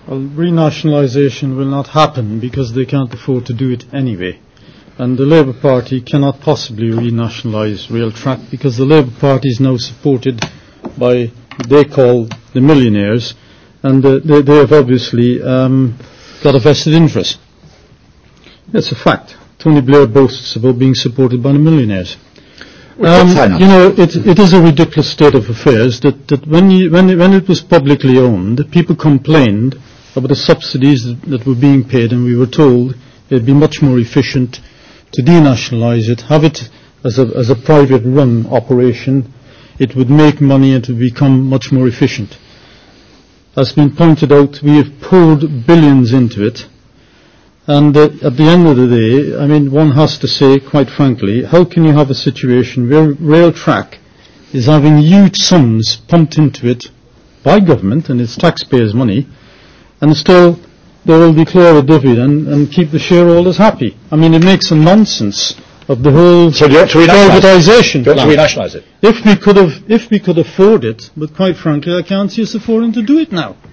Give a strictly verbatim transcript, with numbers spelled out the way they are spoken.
Well, renationalisation will not happen because they can't afford to do it anyway. And the Labour Party cannot possibly renationalise Railtrack because the Labour Party is now supported by what they call the millionaires, and uh, they, they have obviously um, got a vested interest. That's a fact. Tony Blair boasts about being supported by the millionaires. Um, you know, it, it is a ridiculous state of affairs that, that when, you, when, it, when it was publicly owned, people complained about the subsidies that, that were being paid, and we were told it would be much more efficient to denationalise it, have it as a, as a private run operation. It would make money and it would become much more efficient. As has been pointed out, we have poured billions into it. And uh, at the end of the day, I mean, one has to say, quite frankly, how can you have a situation where Railtrack is having huge sums pumped into it by government and its taxpayers' money, and still they will declare a dividend and keep the shareholders happy? I mean, it makes a nonsense of the whole so do you want to privatisation. Do you want to renationalise it? If we could have, if we could afford it, but quite frankly, I can't see us affording to do it now.